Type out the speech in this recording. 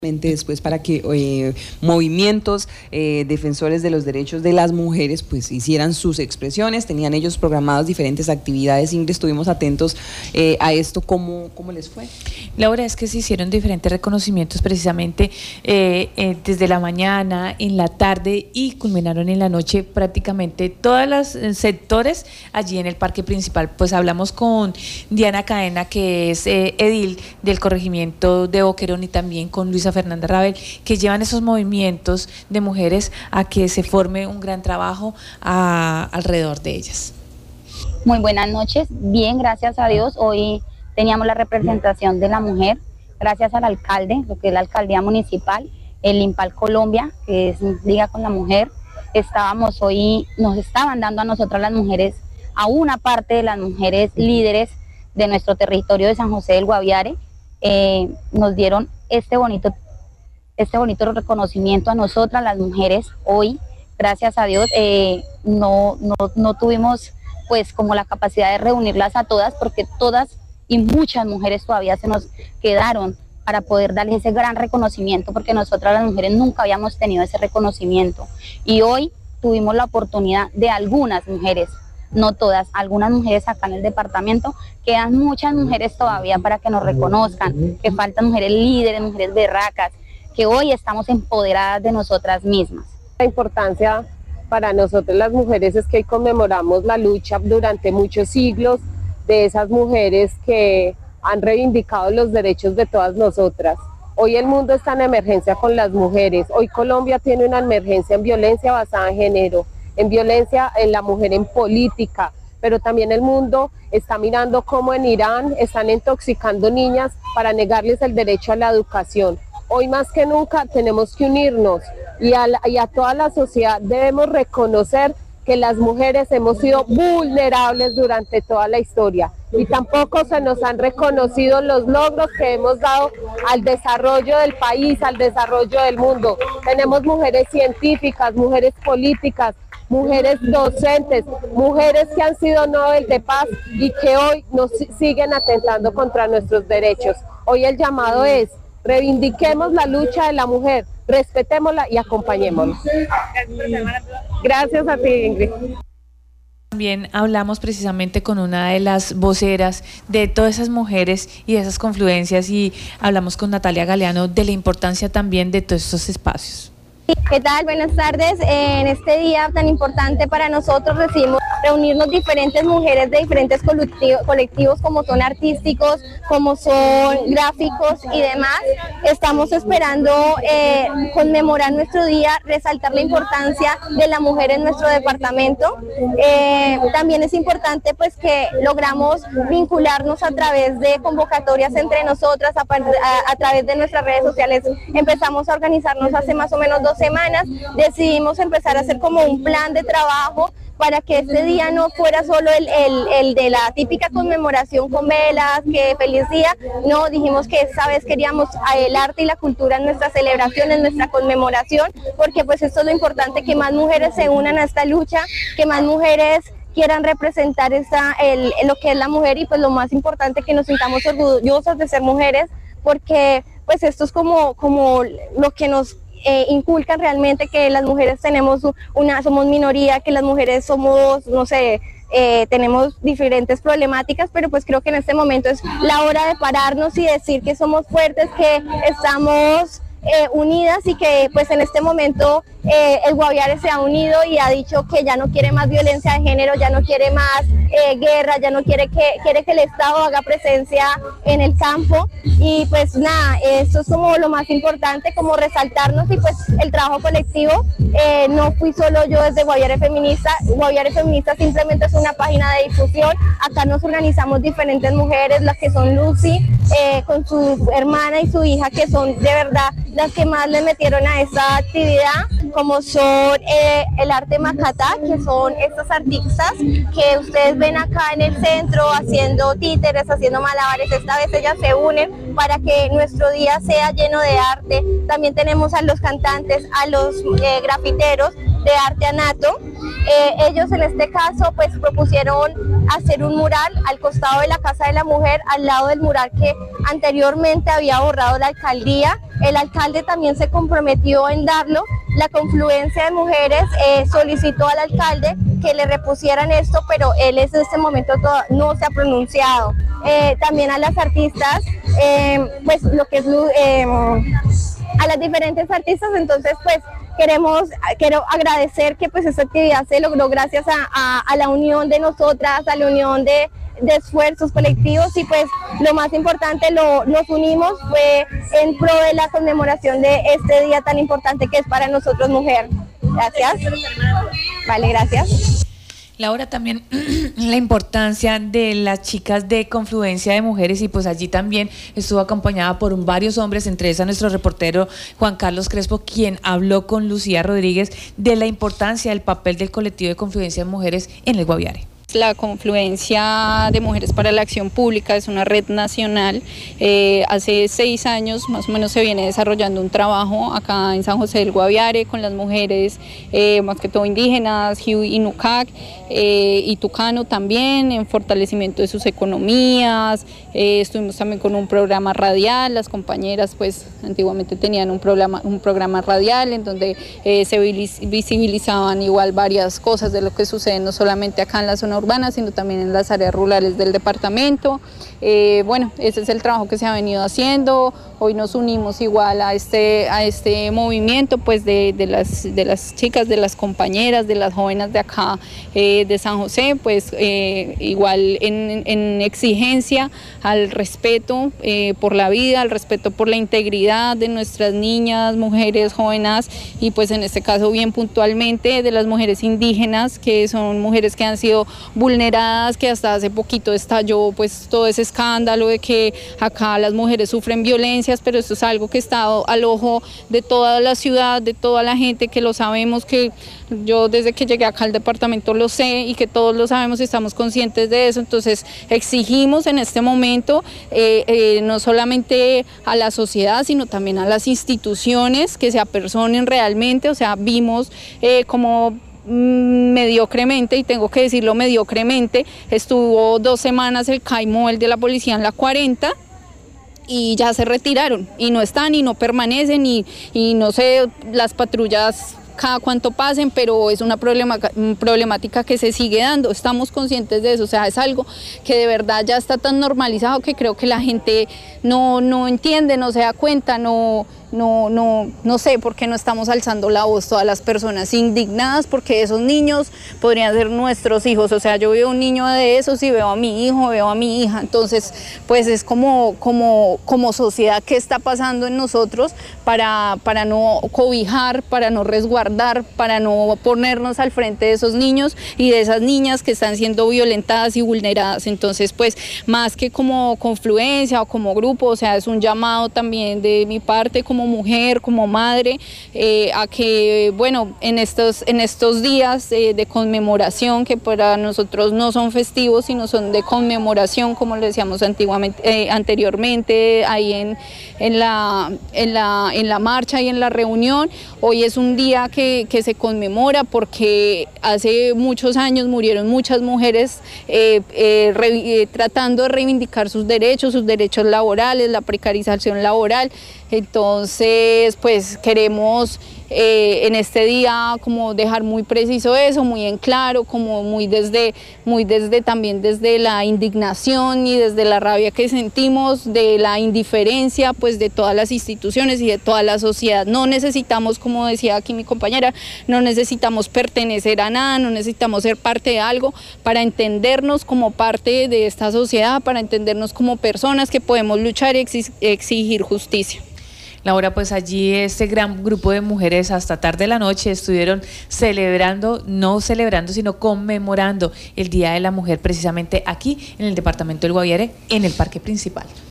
Después para que movimientos defensores de los derechos de las mujeres pues hicieran sus expresiones, tenían ellos programadas diferentes actividades. Ingrid, estuvimos atentos a esto. ¿Cómo les fue? Laura, es que se hicieron diferentes reconocimientos precisamente desde la mañana, en la tarde y culminaron en la noche prácticamente todos los sectores allí en el parque principal. Pues hablamos con Diana Cadena, que es edil del corregimiento de Boquerón, y también con Luisa Fernanda Rabel, que llevan esos movimientos de mujeres a que se forme un gran trabajo alrededor de ellas. Muy buenas noches, bien, gracias a Dios. Hoy teníamos la representación de la mujer, gracias al alcalde, lo que es la alcaldía municipal, el IMPAL Colombia, que es Liga con la Mujer. Nos estaban dando a nosotras las mujeres, a una parte de las mujeres líderes de nuestro territorio de San José del Guaviare, nos dieron este bonito reconocimiento a nosotras las mujeres. Hoy, gracias a Dios, no tuvimos pues como la capacidad de reunirlas a todas, porque todas y muchas mujeres todavía se nos quedaron para poder darles ese gran reconocimiento, porque nosotras las mujeres nunca habíamos tenido ese reconocimiento, y hoy tuvimos la oportunidad de algunas mujeres, no todas, algunas mujeres acá en el departamento. Quedan muchas mujeres todavía para que nos reconozcan, que faltan mujeres líderes, mujeres berracas, que hoy estamos empoderadas de nosotras mismas. La importancia para nosotros las mujeres es que hoy conmemoramos la lucha durante muchos siglos de esas mujeres que han reivindicado los derechos de todas nosotras. Hoy el mundo está en emergencia con las mujeres. Hoy Colombia tiene una emergencia en violencia basada en género, en violencia en la mujer, en política, pero también el mundo está mirando cómo en Irán están intoxicando niñas para negarles el derecho a la educación. Hoy más que nunca tenemos que unirnos y a toda la sociedad debemos reconocer que las mujeres hemos sido vulnerables durante toda la historia y tampoco se nos han reconocido los logros que hemos dado al desarrollo del país, al desarrollo del mundo. Tenemos mujeres científicas, mujeres políticas, mujeres docentes, mujeres que han sido Nobel de Paz y que hoy nos siguen atentando contra nuestros derechos. Hoy el llamado es: reivindiquemos la lucha de la mujer, respetémosla y acompañémosla. Gracias a ti, Ingrid. También hablamos precisamente con una de las voceras de todas esas mujeres y de esas confluencias, y hablamos con Natalia Galeano de la importancia también de todos estos espacios. ¿Qué tal? Buenas tardes. En este día tan importante para nosotros decidimos reunirnos diferentes mujeres de diferentes colectivos, como son artísticos, como son gráficos y demás. Estamos esperando conmemorar nuestro día, resaltar la importancia de la mujer en nuestro departamento. También es importante pues que logramos vincularnos a través de convocatorias entre nosotras, a través de nuestras redes sociales. Empezamos a organizarnos hace más o menos 2 semanas, decidimos empezar a hacer como un plan de trabajo para que este día no fuera solo el de la típica conmemoración con velas, que feliz día. No, dijimos que esta vez queríamos el arte y la cultura en nuestra celebración, en nuestra conmemoración, porque pues esto es lo importante, que más mujeres se unan a esta lucha, que más mujeres quieran representar lo que es la mujer, y pues lo más importante, que nos sintamos orgullosas de ser mujeres, porque pues esto es como lo que nos inculcan realmente, que las mujeres somos minoría, que las mujeres somos, no sé, tenemos diferentes problemáticas, pero pues creo que en este momento es la hora de pararnos y decir que somos fuertes, que estamos unidas, y que pues en este momento el Guaviare se ha unido y ha dicho que ya no quiere más violencia de género, ya no quiere más guerra, ya no quiere que el Estado haga presencia en el campo. Y pues nada, esto es como lo más importante, como resaltarnos, y pues el trabajo colectivo. No fui solo yo desde Guaviare Feminista. Guaviare Feminista simplemente es una página de difusión. Acá nos organizamos diferentes mujeres, las que son Lucy con su hermana y su hija, que son de verdad las que más le metieron a esta actividad, como son el arte macatá, que son estos artistas que ustedes ven acá en el centro haciendo títeres, haciendo malabares. Esta vez ellas se unen para que nuestro día sea lleno de arte. También tenemos a los cantantes, a los grafiteros de Arte Anato, Ellos en este caso pues propusieron hacer un mural al costado de la Casa de la Mujer, al lado del mural que anteriormente había borrado la alcaldía. El alcalde también se comprometió en darlo. La confluencia de mujeres solicitó al alcalde que le repusieran esto, pero él en este momento no se ha pronunciado. También a las artistas, pues lo que es a las diferentes artistas, entonces pues quiero agradecer que pues esta actividad se logró gracias a la unión de nosotras, a la unión de esfuerzos colectivos, y pues lo más importante, nos unimos fue en pro de la conmemoración de este día tan importante que es para nosotros mujer. Gracias. Vale, gracias. Laura, también la importancia de las chicas de Confluencia de Mujeres, y pues allí también estuvo acompañada por varios hombres, entre ellos a nuestro reportero Juan Carlos Crespo, quien habló con Lucía Rodríguez de la importancia del papel del colectivo de Confluencia de Mujeres en el Guaviare. La Confluencia de Mujeres para la Acción Pública es una red nacional. Hace 6 años más o menos se viene desarrollando un trabajo acá en San José del Guaviare con las mujeres, más que todo indígenas, Jiu y Nucac, y Tucano también, en fortalecimiento de sus economías. Estuvimos también con un programa radial. Las compañeras pues antiguamente tenían un programa radial en donde se visibilizaban igual varias cosas de lo que sucede no solamente acá en la zona urbana, sino también en las áreas rurales del departamento. Bueno, ese es el trabajo que se ha venido haciendo. Hoy nos unimos igual a este movimiento pues de las chicas, de las compañeras, de las jóvenes de acá de San José, pues igual en exigencia al respeto por la vida, al respeto por la integridad de nuestras niñas, mujeres, jóvenes, y pues en este caso bien puntualmente de las mujeres indígenas, que son mujeres que han sido vulneradas, que hasta hace poquito estalló pues todo ese escándalo de que acá las mujeres sufren violencias, pero esto es algo que está al ojo de toda la ciudad, de toda la gente, que lo sabemos, que yo desde que llegué acá al departamento lo sé y que todos lo sabemos y estamos conscientes de eso. Entonces exigimos en este momento no solamente a la sociedad, sino también a las instituciones que se apersonen realmente. O sea, vimos como mediocremente, y tengo que decirlo mediocremente, estuvo 2 semanas el CAI-MOVEL de la policía en la 40 y ya se retiraron y no están y no permanecen y no sé las patrullas cada cuánto pasen, pero es una problemática que se sigue dando. Estamos conscientes de eso. O sea, es algo que de verdad ya está tan normalizado que creo que la gente no entiende, no se da cuenta, no sé por qué no estamos alzando la voz todas las personas indignadas, porque esos niños podrían ser nuestros hijos. O sea, yo veo un niño de esos y veo a mi hijo, veo a mi hija. Entonces, pues es como sociedad, ¿qué está pasando en nosotros para no cobijar, para no resguardar, para no ponernos al frente de esos niños y de esas niñas que están siendo violentadas y vulneradas? Entonces, pues más que como confluencia o como grupo, o sea, es un llamado también de mi parte como mujer, como madre, a que, bueno, en estos días de conmemoración, que para nosotros no son festivos, sino son de conmemoración, como lo decíamos anteriormente, ahí en la marcha y en la reunión. Hoy es un día que se conmemora porque hace muchos años murieron muchas mujeres tratando de reivindicar sus derechos laborales, la precarización laboral. Entonces, pues queremos en este día como dejar muy preciso eso, muy en claro, como muy desde también desde la indignación y desde la rabia que sentimos, de la indiferencia pues de todas las instituciones y de toda la sociedad. No necesitamos, como decía aquí mi compañera, no necesitamos pertenecer a nada, no necesitamos ser parte de algo para entendernos como parte de esta sociedad, para entendernos como personas que podemos luchar y exigir justicia. Laura, pues allí este gran grupo de mujeres hasta tarde de la noche estuvieron no celebrando, sino conmemorando el Día de la Mujer, precisamente aquí en el departamento del Guaviare, en el Parque Principal.